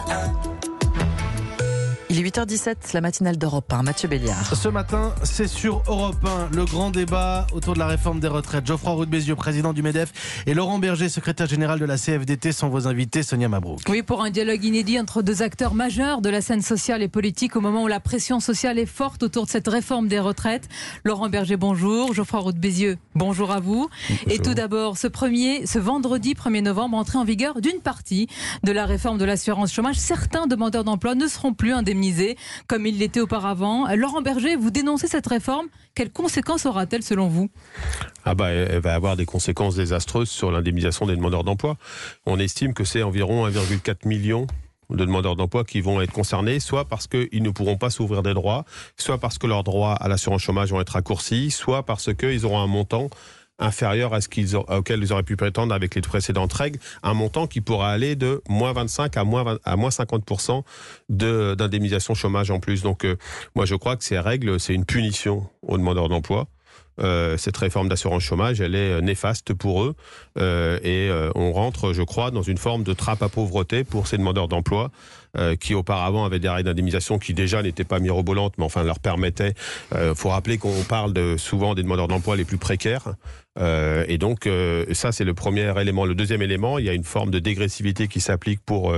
Il est 8h17, la matinale d'Europe 1, Mathieu Béliard. Ce matin, c'est sur Europe 1, le grand débat autour de la réforme des retraites. Geoffroy Roux de Bézieux, président du MEDEF, et Laurent Berger, secrétaire général de la CFDT, sont vos invités. Sonia Mabrouk. Oui, pour un dialogue inédit entre deux acteurs majeurs de la scène sociale et politique au moment où la pression sociale est forte autour de cette réforme des retraites. Laurent Berger, bonjour. Geoffroy Roux de Bézieux, bonjour à vous. Bonjour. Et tout d'abord, ce vendredi 1er novembre, entrée en vigueur d'une partie de la réforme de l'assurance chômage. Certains demandeurs d'emploi ne seront plus indemnisés comme il l'était auparavant. Laurent Berger, vous dénoncez cette réforme. Quelles conséquences aura-t-elle selon vous ? Elle va avoir des conséquences désastreuses sur l'indemnisation des demandeurs d'emploi. On estime que c'est environ 1,4 million de demandeurs d'emploi qui vont être concernés, soit parce qu'ils ne pourront pas s'ouvrir des droits, soit parce que leurs droits à l'assurance chômage vont être raccourcis, soit parce qu'ils auront un montant inférieur à auquel ils auraient pu prétendre avec les précédentes règles, un montant qui pourra aller de moins 25 à moins 50% d'indemnisation chômage en plus. Donc moi je crois que ces règles, c'est une punition aux demandeurs d'emploi. Cette réforme d'assurance chômage, elle est néfaste pour eux et on rentre, je crois, dans une forme de trappe à pauvreté pour ces demandeurs d'emploi qui auparavant avaient des règles d'indemnisation qui déjà n'étaient pas mirobolantes, mais enfin leur permettaient. Faut rappeler qu'on parle souvent des demandeurs d'emploi les plus précaires. Et donc ça c'est le premier élément. Le deuxième élément, il y a une forme de dégressivité qui s'applique pour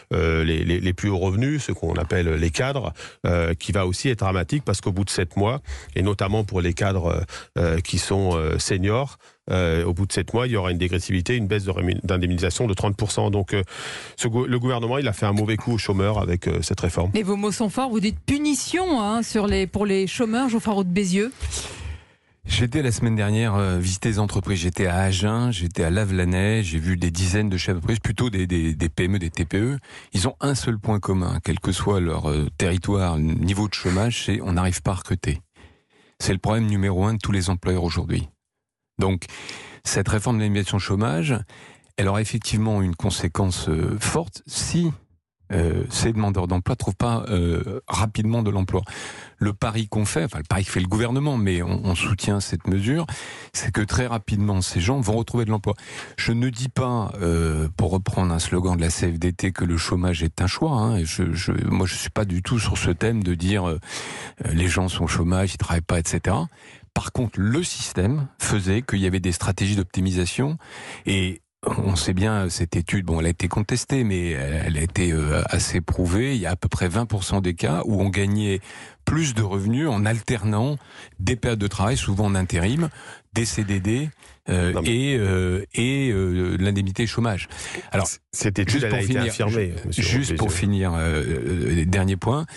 les plus hauts revenus, ce qu'on appelle les cadres, qui va aussi être dramatique parce qu'au bout de 7 mois, et notamment pour les cadres qui sont seniors, au bout de 7 mois, il y aura une dégressivité, une baisse d'indemnisation de 30%. Donc le gouvernement, il a fait un mauvais coup aux chômeurs avec cette réforme. Mais vos mots sont forts, vous dites punition pour les chômeurs, Geoffroy Roux de Bézieux. J'étais la semaine dernière visiter des entreprises. J'étais à Agen, j'étais à Lavelanet, j'ai vu des dizaines de chefs d'entreprise, plutôt des PME, des TPE. Ils ont un seul point commun, quel que soit leur territoire, niveau de chômage, c'est on n'arrive pas à recruter. C'est le problème numéro 1 de tous les employeurs aujourd'hui. Donc, cette réforme de l'indemnisation chômage, elle aura effectivement une conséquence forte si ces demandeurs d'emploi ne trouvent pas rapidement de l'emploi. Le pari qu'on fait, enfin le pari que fait le gouvernement, mais on soutient cette mesure, c'est que très rapidement ces gens vont retrouver de l'emploi. Je ne dis pas, pour reprendre un slogan de la CFDT, que le chômage est un choix. Hein. Moi je suis pas du tout sur ce thème de dire les gens sont au chômage, ils travaillent pas, etc. Par contre, le système faisait qu'il y avait des stratégies d'optimisation et on sait bien, cette étude, elle a été contestée, mais elle a été assez prouvée. Il y a à peu près 20% des cas où on gagnait plus de revenus en alternant des périodes de travail, souvent en intérim, des CDD et l'indemnité chômage. Alors, cette étude a été affirmée. Juste pour finir, dernier point,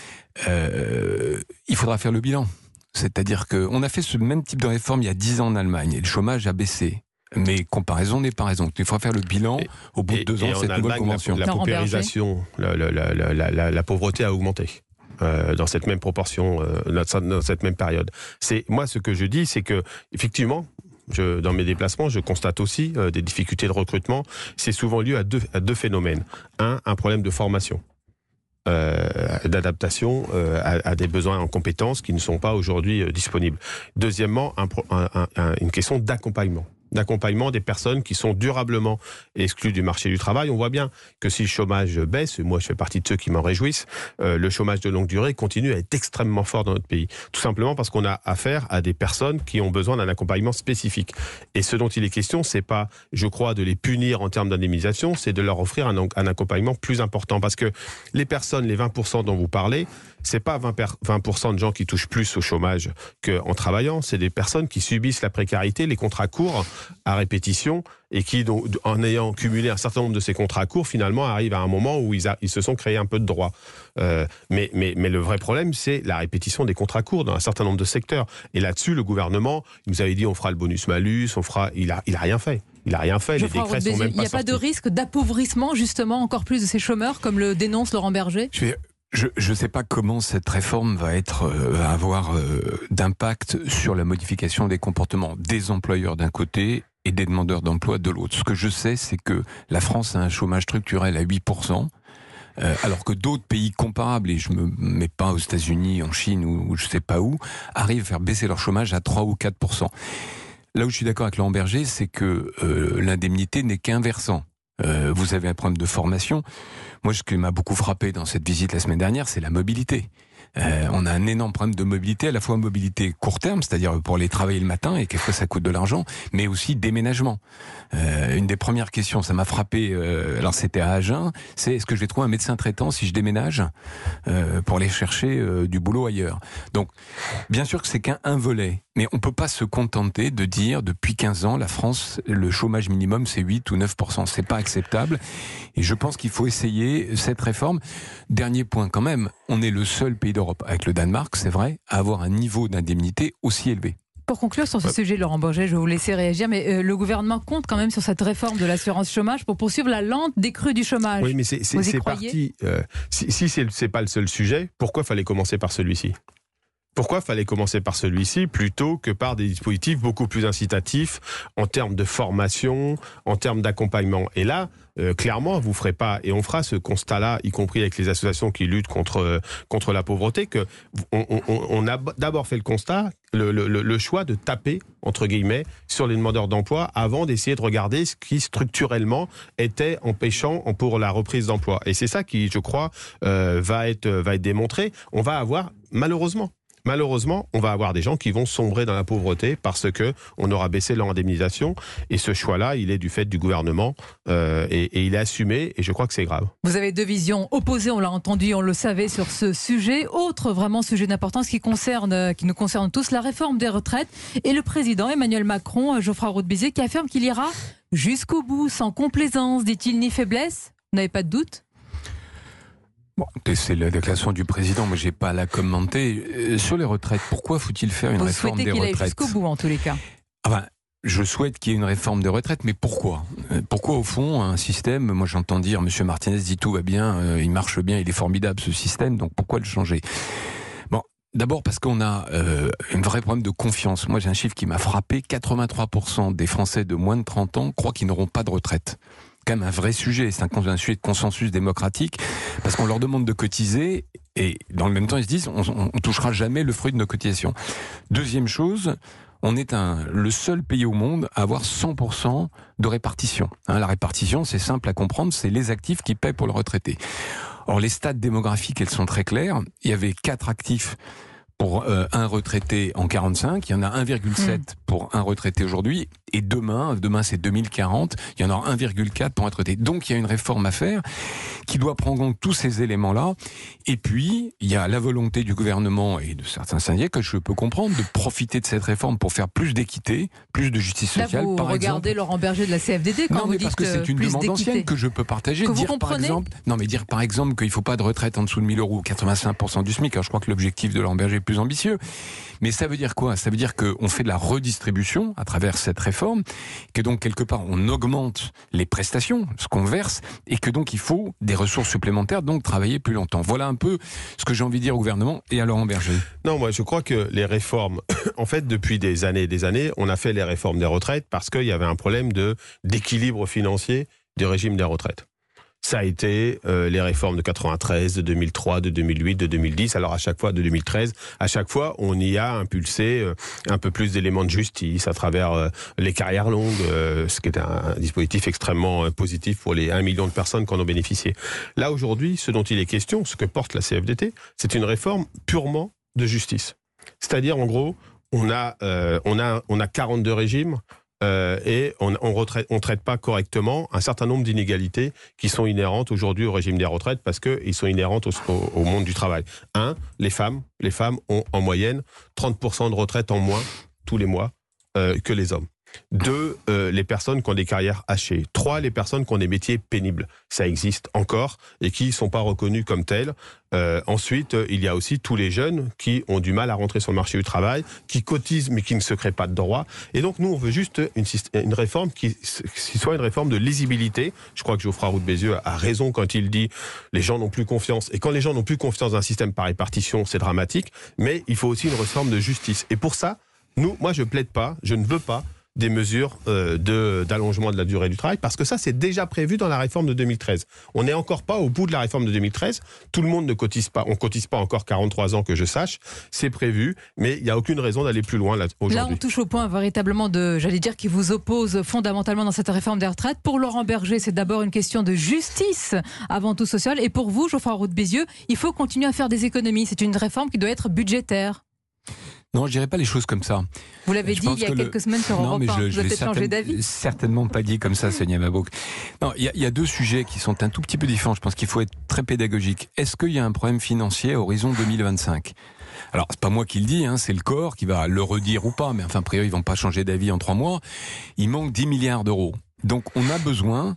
il faudra faire le bilan. C'est-à-dire qu'on a fait ce même type de réforme il y a 10 ans en Allemagne et le chômage a baissé. Mais comparaison n'est pas raison. Il faudra faire le bilan au bout de 2 ans de cette nouvelle convention. La paupérisation, la pauvreté a augmenté dans cette même proportion, dans cette même période. Moi, ce que je dis, c'est que effectivement, dans mes déplacements, je constate aussi des difficultés de recrutement. C'est souvent lié à deux phénomènes. Un problème de formation. D'adaptation à des besoins en compétences qui ne sont pas aujourd'hui disponibles. Deuxièmement, une question d'accompagnement des personnes qui sont durablement exclues du marché du travail. On voit bien que si le chômage baisse, et moi je fais partie de ceux qui m'en réjouissent, le chômage de longue durée continue à être extrêmement fort dans notre pays. Tout simplement parce qu'on a affaire à des personnes qui ont besoin d'un accompagnement spécifique. Et ce dont il est question, c'est pas, je crois, de les punir en termes d'indemnisation, c'est de leur offrir un accompagnement plus important. Parce que les personnes, les 20% dont vous parlez, c'est pas 20% de gens qui touchent plus au chômage qu'en travaillant, c'est des personnes qui subissent la précarité, les contrats courts à répétition et qui, en ayant cumulé un certain nombre de ces contrats courts, finalement arrivent à un moment où ils se sont créés un peu de droits. Mais le vrai problème, c'est la répétition des contrats courts dans un certain nombre de secteurs. Et là-dessus, le gouvernement, il nous avait dit on fera le bonus-malus, il a rien fait. Il n'a rien fait, les décrets sont même pas sortis. Il n'y a pas de risque d'appauvrissement, justement, encore plus de ces chômeurs, comme le dénonce Laurent Berger ? Je ne sais pas comment cette réforme va avoir d'impact sur la modification des comportements des employeurs d'un côté et des demandeurs d'emploi de l'autre. Ce que je sais, c'est que la France a un chômage structurel à 8%, alors que d'autres pays comparables, et je me mets pas aux États-Unis, en Chine ou je sais pas où, arrivent à faire baisser leur chômage à 3 ou 4%. Là où je suis d'accord avec Laurent Berger, c'est que l'indemnité n'est qu'un versant. vous avez un problème de formation. Moi, ce qui m'a beaucoup frappé dans cette visite la semaine dernière, c'est la mobilité. On a un énorme problème de mobilité, à la fois mobilité court terme, c'est-à-dire pour aller travailler le matin, et quelquefois ça coûte de l'argent, mais aussi déménagement. Une des premières questions, ça m'a frappé, alors c'était à Agen, c'est est-ce que je vais trouver un médecin traitant si je déménage pour aller chercher du boulot ailleurs. Donc, bien sûr que c'est qu'un volet, mais on peut pas se contenter de dire depuis 15 ans, la France, le chômage minimum c'est 8 ou 9%. C'est pas acceptable, et je pense qu'il faut essayer cette réforme. Dernier point quand même, on est le seul pays d'Europe, avec le Danemark, c'est vrai, à avoir un niveau d'indemnité aussi élevé. Pour conclure sur ce sujet, Laurent Berger, je vais vous laisser réagir, mais le gouvernement compte quand même sur cette réforme de l'assurance chômage pour poursuivre la lente décrue du chômage. Oui, mais c'est parti. Si c'est pas le seul sujet, pourquoi fallait commencer par celui-ci ? Pourquoi fallait commencer par celui-ci plutôt que par des dispositifs beaucoup plus incitatifs en termes de formation, en termes d'accompagnement ? Et là, clairement, vous ferez pas, et on fera ce constat-là, y compris avec les associations qui luttent contre la pauvreté, que on a d'abord fait le constat, le choix de taper, entre guillemets, sur les demandeurs d'emploi avant d'essayer de regarder ce qui structurellement était empêchant pour la reprise d'emploi. Et c'est ça qui, je crois, va être démontré. On va avoir, malheureusement, on va avoir des gens qui vont sombrer dans la pauvreté parce que on aura baissé leur indemnisation, et ce choix-là, il est du fait du gouvernement et il est assumé, et je crois que c'est grave. Vous avez deux visions opposées, on l'a entendu, on le savait sur ce sujet. Autre vraiment sujet d'importance qui nous concerne tous, la réforme des retraites, et le président Emmanuel Macron, Geoffroy Roux de Bézieux, qui affirme qu'il ira jusqu'au bout, sans complaisance, dit-il, ni faiblesse. Vous n'avez pas de doute ? Bon, c'est la déclaration du président, moi j'ai pas à la commenter. Sur les retraites, pourquoi faut-il faire une réforme des retraites ? Vous souhaitez qu'il aille jusqu'au bout en tous les cas ? Je souhaite qu'il y ait une réforme des retraites, mais pourquoi ? Pourquoi au fond un système, moi j'entends dire, M. Martinez dit tout va bien, il marche bien, il est formidable ce système, donc pourquoi le changer ? Bon, d'abord parce qu'on a un vrai problème de confiance. Moi j'ai un chiffre qui m'a frappé, 83% des Français de moins de 30 ans croient qu'ils n'auront pas de retraite. Quand même un vrai sujet, c'est un sujet de consensus démocratique, parce qu'on leur demande de cotiser, et dans le même temps ils se disent on touchera jamais le fruit de nos cotisations. Deuxième chose, on est le seul pays au monde à avoir 100% de répartition. La répartition, c'est simple à comprendre, c'est les actifs qui paient pour le retraité. Or les stats démographiques, elles sont très claires, il y avait 4 actifs pour un retraité en 45, il y en a 1,7 pour un retraité aujourd'hui, et demain c'est 2040, il y en aura 1,4 pour un retraité. Donc il y a une réforme à faire qui doit prendre en compte tous ces éléments-là, et puis il y a la volonté du gouvernement et de certains syndicats, que je peux comprendre, de profiter de cette réforme pour faire plus d'équité, plus de justice sociale. Là, vous regardez Laurent Berger de la CFDT quand vous dites parce que c'est une demande ancienne que je peux partager. Que vous comprenez ? Dire par exemple qu'il ne faut pas de retraite en dessous de 1 000 €, 85% du SMIC, alors je crois que l'objectif de Laurent Berger est plus ambitieux. Mais ça veut dire quoi ? Ça veut dire qu'on fait de la redistribution à travers cette réforme, que donc quelque part on augmente les prestations, ce qu'on verse, et que donc il faut des ressources supplémentaires, donc travailler plus longtemps. Voilà un peu ce que j'ai envie de dire au gouvernement et à Laurent Berger. Non, moi je crois que les réformes, en fait depuis des années, on a fait les réformes des retraites parce qu'il y avait un problème d'équilibre financier du régime des retraites. Ça a été les réformes de 93, de 2003, de 2008, de 2010. Alors à chaque fois, de 2013, à chaque fois, on y a impulsé un peu plus d'éléments de justice à travers les carrières longues, ce qui est un dispositif extrêmement positif pour les 1 million de personnes qui en ont bénéficié. Là aujourd'hui, ce dont il est question, ce que porte la CFDT, c'est une réforme purement de justice. C'est-à-dire, en gros, on a 42 régimes. Et on traite pas correctement un certain nombre d'inégalités qui sont inhérentes aujourd'hui au régime des retraites parce que ils sont inhérentes au monde du travail. Les femmes ont en moyenne 30% de retraite en moins tous les mois que les hommes. 2, les personnes qui ont des carrières hachées. 3, les personnes qui ont des métiers pénibles. Ça existe encore et qui ne sont pas reconnus comme tels. Ensuite, il y a aussi tous les jeunes qui ont du mal à rentrer sur le marché du travail, qui cotisent mais qui ne se créent pas de droits. Et donc, nous, on veut juste une réforme qui soit une réforme de lisibilité. Je crois que Geoffroy Roux de Bézieux a raison quand il dit les gens n'ont plus confiance. Et quand les gens n'ont plus confiance dans un système par répartition, c'est dramatique. Mais il faut aussi une réforme de justice. Et pour ça, moi, je ne veux pas des mesures d'allongement de la durée du travail, parce que ça, c'est déjà prévu dans la réforme de 2013. On n'est encore pas au bout de la réforme de 2013. Tout le monde ne cotise pas. On cotise pas encore 43 ans que je sache. C'est prévu, mais il n'y a aucune raison d'aller plus loin là, aujourd'hui. Là, on touche au point véritablement qui vous oppose fondamentalement dans cette réforme des retraites. Pour Laurent Berger, c'est d'abord une question de justice, avant tout sociale. Et pour vous, Geoffroy Roux de Bézieux, il faut continuer à faire des économies. C'est une réforme qui doit être budgétaire. Non, je dirais pas les choses comme ça. Vous l'avez dit il y a quelques semaines sur Europe 1. Vous avez peut-être changé d'avis. Certainement pas dit comme ça, Sonia Mabrouk. Non, il y a deux sujets qui sont un tout petit peu différents. Je pense qu'il faut être très pédagogique. Est-ce qu'il y a un problème financier à horizon 2025 ? Alors, c'est pas moi qui le dis, c'est le corps qui va le redire ou pas. Mais enfin, a priori, ils vont pas changer d'avis en 3 mois. Il manque 10 milliards d'euros. Donc, on a besoin,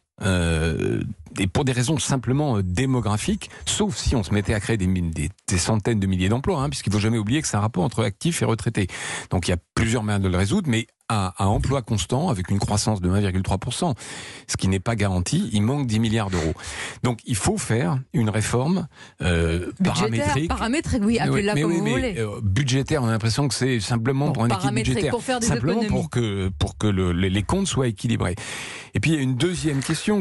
et pour des raisons simplement démographiques, sauf si on se mettait à créer des centaines de milliers d'emplois, puisqu'il ne faut jamais oublier que c'est un rapport entre actifs et retraités. Donc il y a plusieurs moyens de le résoudre, mais à emploi constant, avec une croissance de 1,3%, ce qui n'est pas garanti, il manque 10 milliards d'euros. Donc il faut faire une réforme paramétrique. Paramétrique, oui, appelez-la comme vous voulez. Budgétaire, on a l'impression que c'est simplement pour un équilibre budgétaire. Pour faire des simplement économies. pour que les comptes soient équilibrés. Et puis il y a une deuxième question,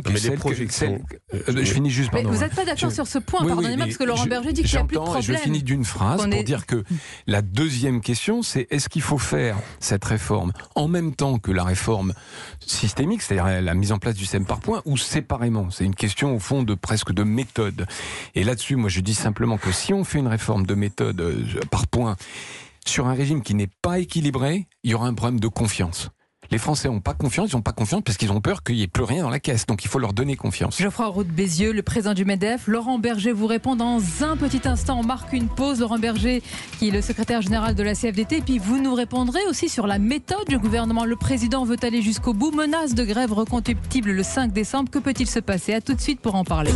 je finis juste, pardon. Mais vous n'êtes pas d'accord sur ce point, pardonnez-moi, parce que Laurent Berger dit qu'il n'y a plus de problème. Je finis d'une phrase pour dire que la deuxième question, c'est est-ce qu'il faut faire cette réforme en même temps que la réforme systémique, c'est-à-dire la mise en place du système par points, ou séparément? C'est une question au fond presque de méthode. Et là-dessus, moi je dis simplement que si on fait une réforme de méthode par points sur un régime qui n'est pas équilibré, il y aura un problème de confiance. Les Français n'ont pas confiance, ils n'ont pas confiance parce qu'ils ont peur qu'il n'y ait plus rien dans la caisse. Donc il faut leur donner confiance. Geoffroy Roux de Bézieux, le président du MEDEF. Laurent Berger vous répond dans un petit instant. On marque une pause. Laurent Berger, qui est le secrétaire général de la CFDT. Et puis vous nous répondrez aussi sur la méthode du gouvernement. Le président veut aller jusqu'au bout. Menace de grève reconductible le 5 décembre. Que peut-il se passer? À tout de suite pour en parler.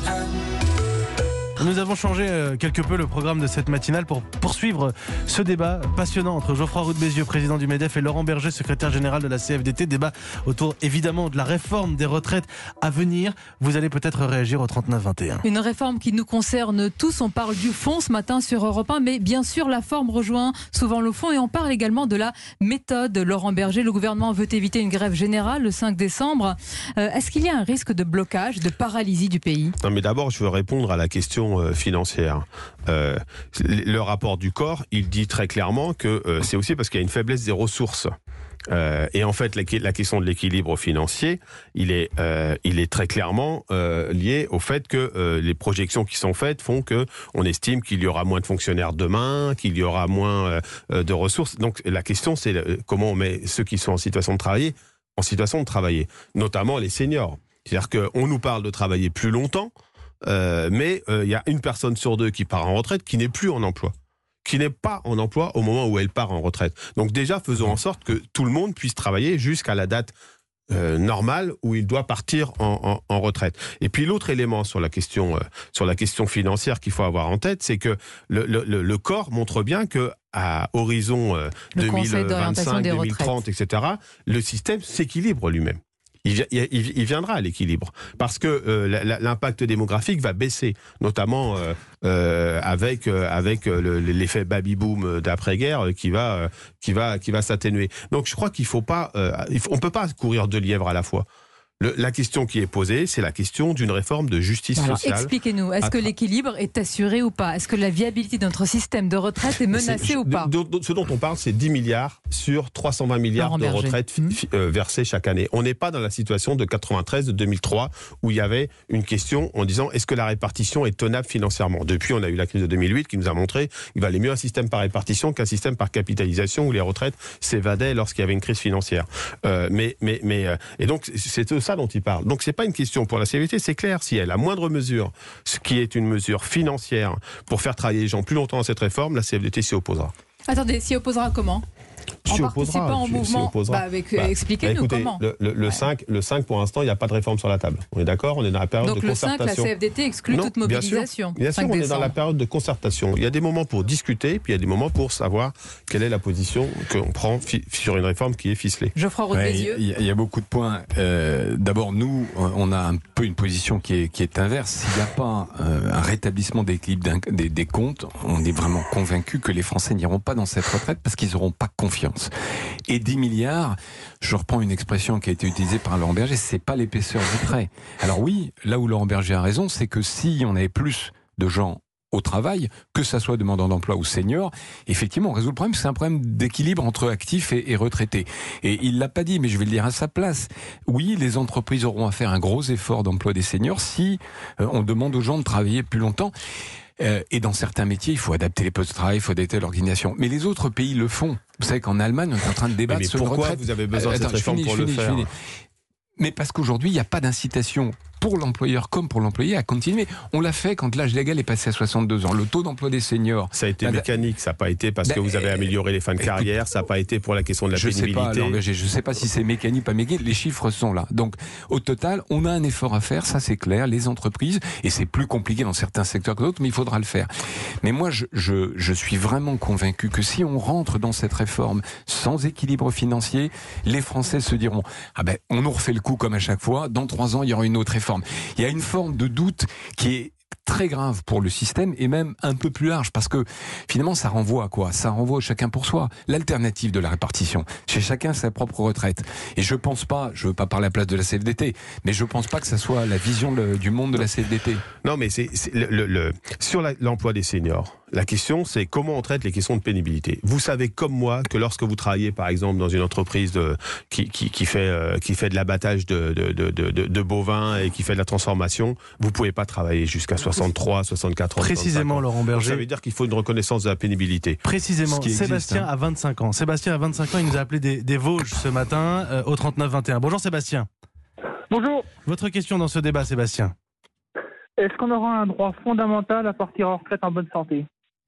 Nous avons changé quelque peu le programme de cette matinale pour poursuivre ce débat passionnant entre Geoffroy Roux de Bézieux, président du MEDEF, et Laurent Berger, secrétaire général de la CFDT. Débat autour évidemment de la réforme des retraites à venir. Vous allez peut-être réagir au 39-21. Une réforme qui nous concerne tous. On parle du fond ce matin sur Europe 1, mais bien sûr la forme rejoint souvent le fond, et on parle également de la méthode. Laurent Berger, le gouvernement veut éviter une grève générale le 5 décembre. Est-ce qu'il y a un risque de blocage, de paralysie du pays? Non, mais d'abord, je veux répondre à la question financière. Le rapport du corps, il dit très clairement que c'est aussi parce qu'il y a une faiblesse des ressources. Et en fait, la question de l'équilibre financier, il est très clairement lié au fait que les projections qui sont faites font que on estime qu'il y aura moins de fonctionnaires demain, qu'il y aura moins de ressources. Donc la question, c'est comment on met ceux qui sont en situation de travailler, notamment les seniors. C'est-à-dire qu'on nous parle de travailler plus longtemps, mais il y a une personne sur 2 qui part en retraite qui n'est plus en emploi, qui n'est pas en emploi au moment où elle part en retraite. Donc déjà, faisons en sorte que tout le monde puisse travailler jusqu'à la date normale où il doit partir en retraite. Et puis l'autre élément sur la question financière qu'il faut avoir en tête, c'est que le corps montre bien que à horizon 2025, 2030, etc., le système s'équilibre lui-même. Il viendra à l'équilibre parce que l'impact démographique va baisser, notamment avec l'effet baby-boom d'après-guerre qui va s'atténuer. Donc je crois qu'il faut pas, on peut pas courir 2 lièvres à la fois. La question qui est posée, c'est la question d'une réforme de justice sociale. Expliquez-nous, est-ce que l'équilibre est assuré ou pas? Est-ce que la viabilité de notre système de retraite est menacée ou pas? Ce dont on parle, c'est 10 milliards sur 320 milliards de retraites versées chaque année. On n'est pas dans la situation de 93, de 2003, où il y avait une question en disant est-ce que la répartition est tenable financièrement? Depuis, on a eu la crise de 2008 qui nous a montré qu'il valait mieux un système par répartition qu'un système par capitalisation où les retraites s'évadaient lorsqu'il y avait une crise financière. Et donc, c'est ça dont il parle. Donc c'est pas une question pour la CFDT, c'est clair, si elle a moindre mesure, ce qui est une mesure financière pour faire travailler les gens plus longtemps dans cette réforme, la CFDT s'y opposera. Attendez, s'y opposera comment? En participant au mouvement, expliquez-nous comment. Le 5, pour l'instant, il n'y a pas de réforme sur la table. On est d'accord? On est dans la période de concertation. Donc le 5, la CFDT exclut toute mobilisation. Bien sûr, on est dans la période de concertation. Il y a des moments pour discuter, puis il y a des moments pour savoir quelle est la position qu'on prend sur une réforme qui est ficelée. Geoffroy Roux de Bézieux. Il y a beaucoup de points. D'abord, nous, on a un peu une position qui est inverse. S'il n'y a pas un rétablissement d'équilibre des comptes, on est vraiment convaincu que les Français n'iront pas dans cette retraite parce qu'ils n'auront pas confiance confiance. Et 10 milliards, je reprends une expression qui a été utilisée par Laurent Berger, c'est pas l'épaisseur du trait. Alors oui, là où Laurent Berger a raison, c'est que si on avait plus de gens au travail, que ça soit demandeur d'emploi ou senior, effectivement, on résout le problème. C'est un problème d'équilibre entre actifs et retraités. Et il l'a pas dit, mais je vais le dire à sa place. Oui, les entreprises auront à faire un gros effort d'emploi des seniors si on demande aux gens de travailler plus longtemps. Et dans certains métiers, il faut adapter les postes de travail, il faut adapter l'organisation. Mais les autres pays le font. Vous savez qu'en Allemagne, on est en train de débattre sur une retraite. Pourquoi vous avez besoin de cette réforme pour le faire ? Mais parce qu'aujourd'hui, il n'y a pas d'incitation pour l'employeur comme pour l'employé à continuer. On l'a fait quand l'âge légal est passé à 62 ans. Le taux d'emploi des seniors... Ça a été mécanique, ça n'a pas été parce que vous avez amélioré les fins de carrière, ça n'a pas été pour la question de la pénibilité. Je ne sais pas si c'est mécanique, pas mécanique, les chiffres sont là. Donc, au total, on a un effort à faire, ça c'est clair, les entreprises, et c'est plus compliqué dans certains secteurs que d'autres, mais il faudra le faire. Mais moi, je suis vraiment convaincu que si on rentre dans cette réforme sans équilibre financier, les Français se diront « Ah ben, on nous refait le coup comme à chaque fois, dans 3 ans, il y aura une autre réforme ». Il y a une forme de doute qui est très grave pour le système et même un peu plus large parce que finalement ça renvoie à quoi ? Ça renvoie à chacun pour soi. L'alternative de la répartition. Chez chacun sa propre retraite. Et je pense pas, je veux pas parler à la place de la CFDT, mais je pense pas que ça soit la vision du monde de la CFDT. Non mais c'est sur l'emploi des seniors. La question, c'est comment on traite les questions de pénibilité. Vous savez comme moi que lorsque vous travaillez, par exemple, dans une entreprise qui fait de l'abattage de bovins et qui fait de la transformation, vous pouvez pas travailler jusqu'à 63, 64 ans. Précisément, Laurent Berger. Donc, ça veut dire qu'il faut une reconnaissance de la pénibilité. Précisément. Sébastien a 25 ans. Sébastien a 25 ans. Il nous a appelé des Vosges ce matin au 39-21. Bonjour Sébastien. Bonjour. Votre question dans ce débat, Sébastien. Est-ce qu'on aura un droit fondamental à partir en retraite en bonne santé ?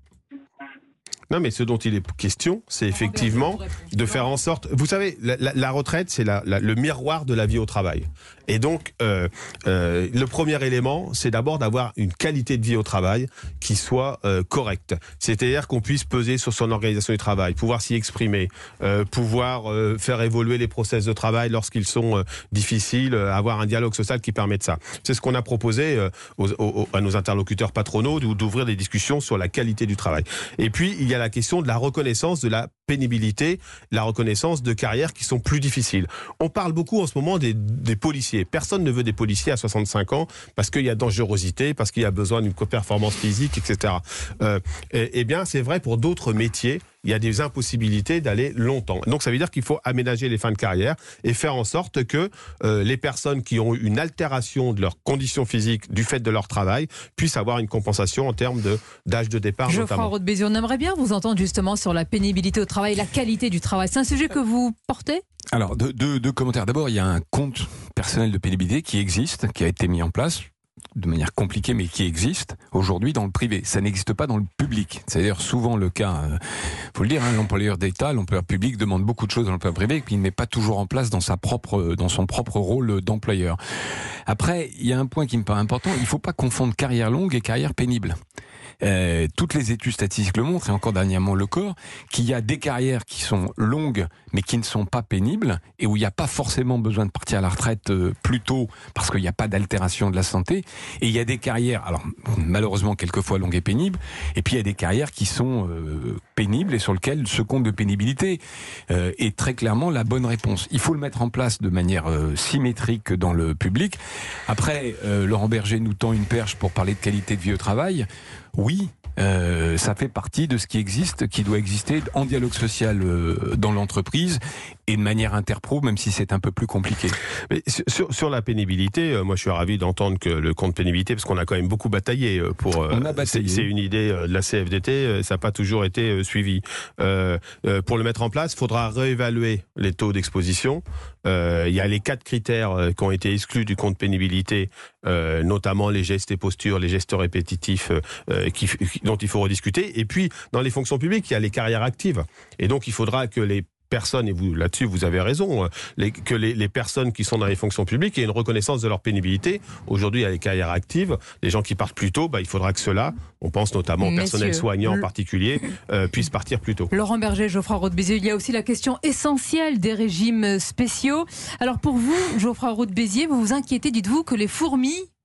Non, mais ce dont il est question, c'est effectivement de faire en sorte... Vous savez, la retraite, c'est le miroir de la vie au travail. Et donc, le premier élément, c'est d'abord d'avoir une qualité de vie au travail qui soit correcte. C'est-à-dire qu'on puisse peser sur son organisation du travail, pouvoir s'y exprimer, pouvoir faire évoluer les process de travail lorsqu'ils sont difficiles, avoir un dialogue social qui permet de ça. C'est ce qu'on a proposé à nos interlocuteurs patronaux, d'ouvrir des discussions sur la qualité du travail. Et puis, il y a la question de la reconnaissance de la pénibilité, la reconnaissance de carrières qui sont plus difficiles. On parle beaucoup en ce moment des policiers. Personne ne veut des policiers à 65 ans parce qu'il y a dangerosité, parce qu'il y a besoin d'une performance physique, etc. Eh bien, c'est vrai pour d'autres métiers. Il y a des impossibilités d'aller longtemps. Donc ça veut dire qu'il faut aménager les fins de carrière et faire en sorte que les personnes qui ont eu une altération de leurs conditions physiques du fait de leur travail puissent avoir une compensation en termes d'âge de départ. Geoffroy Roux de Bézieux, on aimerait bien vous entendre justement sur la pénibilité au travail, la qualité du travail. C'est un sujet que vous portez ? Alors, deux commentaires. D'abord, il y a un compte personnel de pénibilité qui existe, qui a été mis en place de manière compliquée, mais qui existe aujourd'hui dans le privé. Ça n'existe pas dans le public. C'est d'ailleurs souvent le cas, faut le dire, l'employeur d'État, l'employeur public demande beaucoup de choses dans l'employeur privé et puis il ne met pas toujours en place dans son propre rôle d'employeur. Après, il y a un point qui me paraît important, il ne faut pas confondre carrière longue et carrière pénible. Toutes les études statistiques le montrent, et encore dernièrement le corps, qu'il y a des carrières qui sont longues mais qui ne sont pas pénibles et où il n'y a pas forcément besoin de partir à la retraite plus tôt parce qu'il n'y a pas d'altération de la santé. Et il y a des carrières, alors malheureusement quelquefois longues et pénibles, et puis il y a des carrières qui sont pénibles et sur lesquelles ce compte de pénibilité est très clairement la bonne réponse. Il faut le mettre en place de manière symétrique dans le public. Après, Laurent Berger nous tend une perche pour parler de qualité de vie au travail. Oui, ça fait partie de ce qui existe, qui doit exister en dialogue social dans l'entreprise et de manière interpro, même si c'est un peu plus compliqué. Mais sur la pénibilité, moi je suis ravi d'entendre que le compte pénibilité, parce qu'on a quand même beaucoup bataillé pour. On a bataillé. C'est une idée de la CFDT, ça n'a pas toujours été suivi. Pour le mettre en place, il faudra réévaluer les taux d'exposition. Il y a les 4 critères qui ont été exclus du compte pénibilité, notamment les gestes et postures, les gestes répétitifs dont il faut rediscuter. Et puis, dans les fonctions publiques, il y a les carrières actives. Et donc, il faudra que les personnes, et vous là-dessus vous avez raison, que les personnes qui sont dans les fonctions publiques aient une reconnaissance de leur pénibilité. Aujourd'hui, il y a les carrières actives, les gens qui partent plus tôt, il faudra que ceux-là, on pense notamment au personnel soignant en particulier, puissent partir plus tôt. Laurent Berger, Geoffroy Roux de Bézieux, il y a aussi la question essentielle des régimes spéciaux. Alors pour vous, Geoffroy Roux de Bézieux, vous vous inquiétez, dites-vous, que les fourmis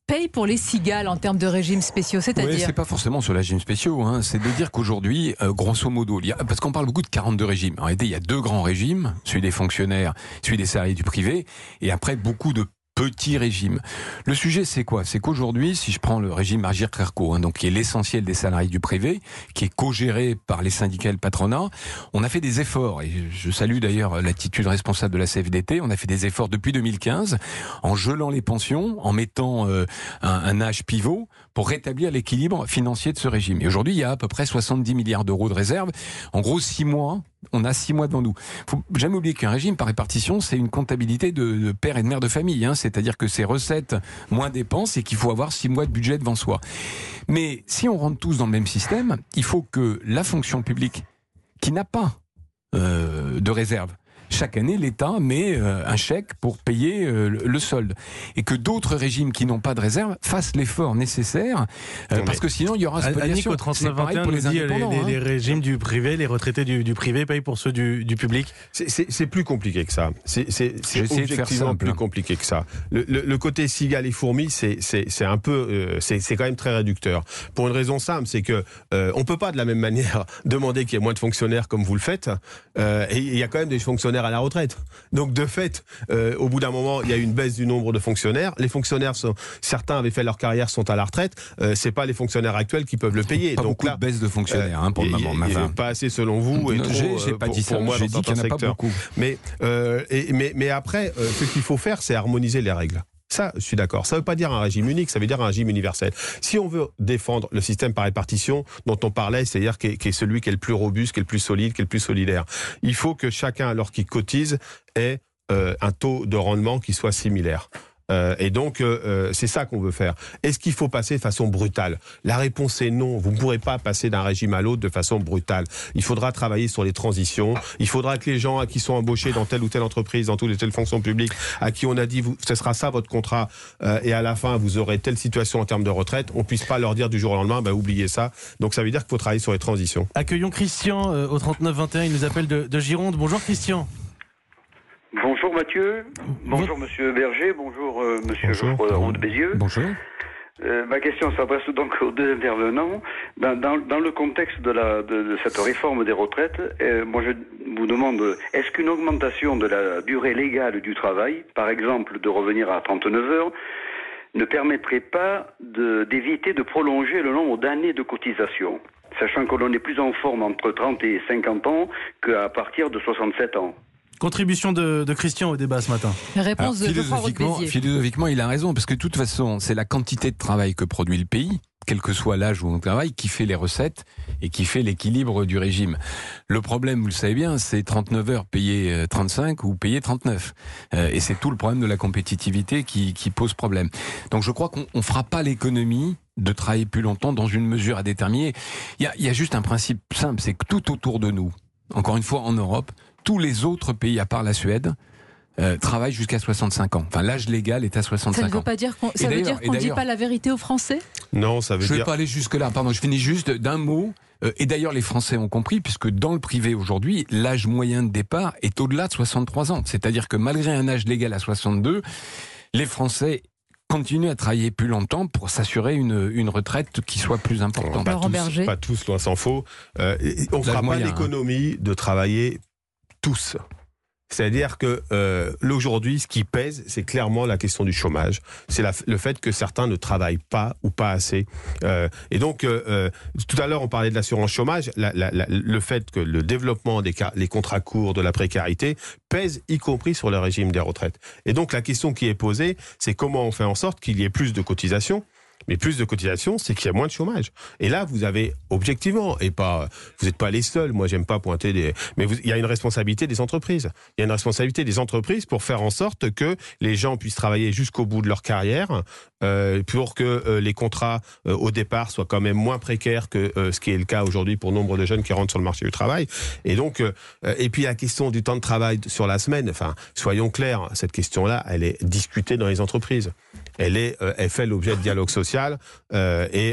paye pour les cigales en termes de régimes spéciaux, c'est-à-dire? Oui, c'est pas forcément sur les régimes spéciaux, hein. C'est de dire qu'aujourd'hui, grosso modo, parce qu'on parle beaucoup de 42 régimes. En réalité, il y a 2 grands régimes, celui des fonctionnaires, celui des salariés du privé, et après beaucoup de petits régimes. Le sujet, c'est quoi? C'est qu'aujourd'hui, si je prends le régime Agirc-Arrco, donc qui est l'essentiel des salariés du privé, qui est co-géré par les syndicats et le patronat, on a fait des efforts, et je salue d'ailleurs l'attitude responsable de la CFDT, on a fait des efforts depuis 2015, en gelant les pensions, en mettant un âge pivot, pour rétablir l'équilibre financier de ce régime. Et aujourd'hui, il y a à peu près 70 milliards d'euros de réserve. En gros, 6 mois, on a 6 mois devant nous. Faut jamais oublier qu'un régime par répartition, c'est une comptabilité de père et de mère de famille, hein. C'est-à-dire que c'est recettes moins dépenses et qu'il faut avoir 6 mois de budget devant soi. Mais si on rentre tous dans le même système, il faut que la fonction publique, qui n'a pas de réserve, chaque année, l'État met un chèque pour payer le solde. Et que d'autres régimes qui n'ont pas de réserve fassent l'effort nécessaire, parce que sinon il y aura spoliation. Annick, au 39-21, nous dit les régimes du privé, les retraités du privé payent pour ceux du public. C'est plus compliqué que ça. C'est objectivement plus compliqué que ça. Le côté cigale et fourmi, c'est un peu, c'est quand même très réducteur. Pour une raison simple, c'est que on peut pas de la même manière demander qu'il y ait moins de fonctionnaires comme vous le faites. Et il y a quand même des fonctionnaires à la retraite. Donc de fait, au bout d'un moment, il y a une baisse du nombre de fonctionnaires. Les fonctionnaires, certains avaient fait leur carrière, sont à la retraite. C'est pas les fonctionnaires actuels qui peuvent le payer. Pas donc beaucoup de baisse de fonctionnaires pour le moment. Pas assez selon vous et trop j'ai pas dit ça. pour moi j'ai dans dit qu'il n'y en a pas beaucoup. Mais après, ce qu'il faut faire, c'est harmoniser les règles. Ça, je suis d'accord. Ça ne veut pas dire un régime unique, ça veut dire un régime universel. Si on veut défendre le système par répartition dont on parlait, c'est-à-dire qui est celui qui est le plus robuste, qui est le plus solide, qui est le plus solidaire, il faut que chacun, lorsqu'il cotise, ait un taux de rendement qui soit similaire. Et donc, c'est ça qu'on veut faire. Est-ce qu'il faut passer de façon brutale? La réponse est non. Vous ne pourrez pas passer d'un régime à l'autre de façon brutale. Il faudra travailler sur les transitions. Il faudra que les gens qui sont embauchés dans telle ou telle entreprise, dans telle ou telle fonction publique, à qui on a dit, ce sera ça votre contrat, et à la fin, vous aurez telle situation en termes de retraite, on ne puisse pas leur dire du jour au lendemain, oubliez ça. Donc ça veut dire qu'il faut travailler sur les transitions. Accueillons Christian au 39-21. Il nous appelle de Gironde. Bonjour Christian. Bonjour Mathieu, bonjour Monsieur Berger, bonjour Monsieur Geoffroy Roux de Bézieux. Bonjour. Ma question s'adresse donc aux 2 intervenants. Dans le contexte de cette réforme des retraites, moi je vous demande, est-ce qu'une augmentation de la durée légale du travail, par exemple de revenir à 39 heures, ne permettrait pas d'éviter de prolonger le nombre d'années de cotisation, sachant que l'on est plus en forme entre 30 et 50 ans qu'à partir de 67 ans? Contribution de Christian au débat ce matin. Réponse de Geoffroy Roux de Béziers. Philosophiquement, il a raison, parce que de toute façon, c'est la quantité de travail que produit le pays, quel que soit l'âge où on travaille, qui fait les recettes et qui fait l'équilibre du régime. Le problème, vous le savez bien, c'est 39 heures payées 35 ou payées 39. Et c'est tout le problème de la compétitivité qui pose problème. Donc je crois qu'on ne fera pas l'économie de travailler plus longtemps dans une mesure à déterminer. Il y a juste un principe simple, c'est que tout autour de nous, encore une fois en Europe, tous les autres pays, à part la Suède, travaillent jusqu'à 65 ans. Enfin, l'âge légal est à 65 ans. Ça ne veut pas dire qu'on ne dit pas la vérité aux Français? Non, ça veut dire... Je ne vais pas aller jusque-là. Pardon, je finis juste d'un mot. Et d'ailleurs, les Français ont compris, puisque dans le privé aujourd'hui, l'âge moyen de départ est au-delà de 63 ans. C'est-à-dire que malgré un âge légal à 62, les Français continuent à travailler plus longtemps pour s'assurer une retraite qui soit plus importante. Pas tous, loin s'en faut. On ne fera pas l'économie de travailler tous. C'est-à-dire que aujourd'hui, ce qui pèse, c'est clairement la question du chômage. C'est le fait que certains ne travaillent pas ou pas assez. Et donc, tout à l'heure, on parlait de l'assurance chômage. Le fait que le développement les contrats courts, de la précarité, pèse y compris sur le régime des retraites. Et donc, la question qui est posée, c'est comment on fait en sorte qu'il y ait plus de cotisations. Mais plus de cotisations, c'est qu'il y a moins de chômage. Et là, vous avez objectivement, et pas, vous n'êtes pas les seuls. Moi, j'aime pas pointer mais il y a une responsabilité des entreprises. Il y a une responsabilité des entreprises pour faire en sorte que les gens puissent travailler jusqu'au bout de leur carrière, pour que les contrats au départ soient quand même moins précaires que ce qui est le cas aujourd'hui pour nombre de jeunes qui rentrent sur le marché du travail. Et donc, et puis la question du temps de travail sur la semaine. Enfin, soyons clairs, cette question-là, elle est discutée dans les entreprises. Elle fait l'objet de dialogue social. médicale et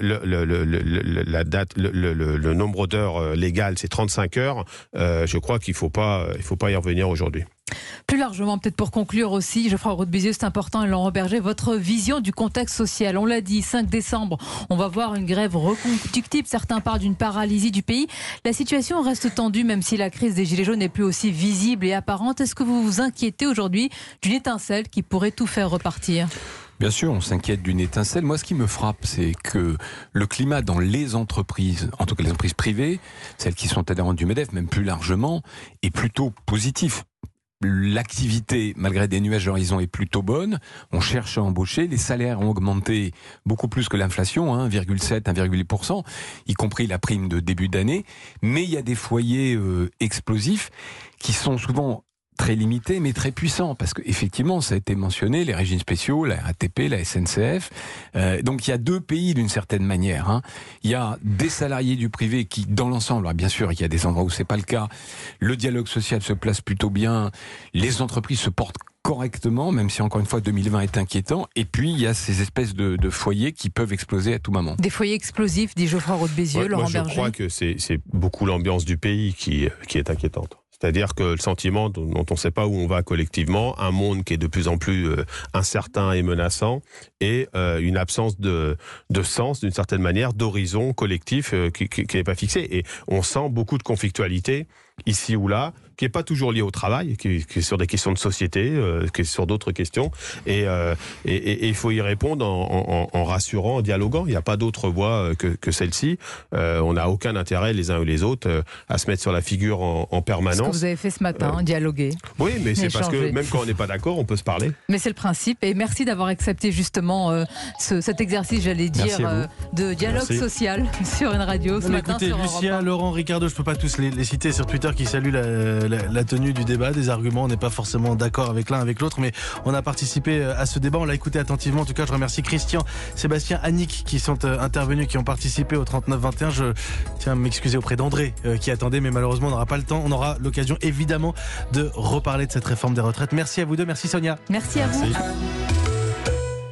la date, le nombre d'heures légales, c'est 35 heures. Je crois qu'il faut pas y revenir aujourd'hui. Plus largement, peut-être pour conclure aussi, Geoffroy Roux de Bézieux, c'est important, et Laurent Berger, votre vision du contexte social. On l'a dit, 5 décembre, on va voir une grève reconductible. Certains parlent d'une paralysie du pays. La situation reste tendue, même si la crise des Gilets jaunes n'est plus aussi visible et apparente. Est-ce que vous vous inquiétez aujourd'hui d'une étincelle qui pourrait tout faire repartir ? Bien sûr, on s'inquiète d'une étincelle. Moi, ce qui me frappe, c'est que le climat dans les entreprises, en tout cas les entreprises privées, celles qui sont adhérentes du MEDEF, même plus largement, est plutôt positif. L'activité, malgré des nuages d'horizon, est plutôt bonne. On cherche à embaucher. Les salaires ont augmenté beaucoup plus que l'inflation, 1,7, 1,8%, y compris la prime de début d'année. Mais il y a des foyers explosifs qui sont souvent très limité, mais très puissant, parce qu'effectivement, ça a été mentionné, les régimes spéciaux, la RATP, la SNCF. Donc il y a deux pays d'une certaine manière. Il y a des salariés du privé qui, dans l'ensemble, alors bien sûr, il y a des endroits où c'est pas le cas, le dialogue social se place plutôt bien, les entreprises se portent correctement, même si encore une fois 2020 est inquiétant, et puis il y a ces espèces de foyers qui peuvent exploser à tout moment. Des foyers explosifs, dit Geoffroy Roux de Bézieux, Laurent Berger. Je crois que c'est beaucoup l'ambiance du pays qui est inquiétante. C'est-à-dire que le sentiment dont on ne sait pas où on va collectivement, un monde qui est de plus en plus incertain et menaçant, et une absence de sens, d'une certaine manière, d'horizon collectif qui n'est pas fixé. Et on sent beaucoup de conflictualité, ici ou là, qui n'est pas toujours lié au travail, qui est sur des questions de société, qui est sur d'autres questions. Et il faut y répondre en rassurant, en dialoguant. Il n'y a pas d'autre voie que celle-ci. On n'a aucun intérêt, les uns ou les autres, à se mettre sur la figure en permanence. Ce que vous avez fait ce matin, dialoguer. Oui, mais c'est parce que même quand on n'est pas d'accord, on peut se parler. Mais c'est le principe. Et merci d'avoir accepté justement cet exercice, j'allais dire, de dialogue social sur une radio ce matin. Écoutez, Lucia, Laurent, Ricardo, je ne peux pas tous les citer sur Twitter qui saluent la tenue du débat, des arguments. On n'est pas forcément d'accord avec l'un, avec l'autre, mais on a participé à ce débat, on l'a écouté attentivement. En tout cas, je remercie Christian, Sébastien, Annick qui sont intervenus, qui ont participé au 39-21. Je tiens à m'excuser auprès d'André qui attendait, mais malheureusement on n'aura pas le temps. On aura l'occasion évidemment de reparler de cette réforme des retraites. Merci à vous deux, merci Sonia. Merci à vous.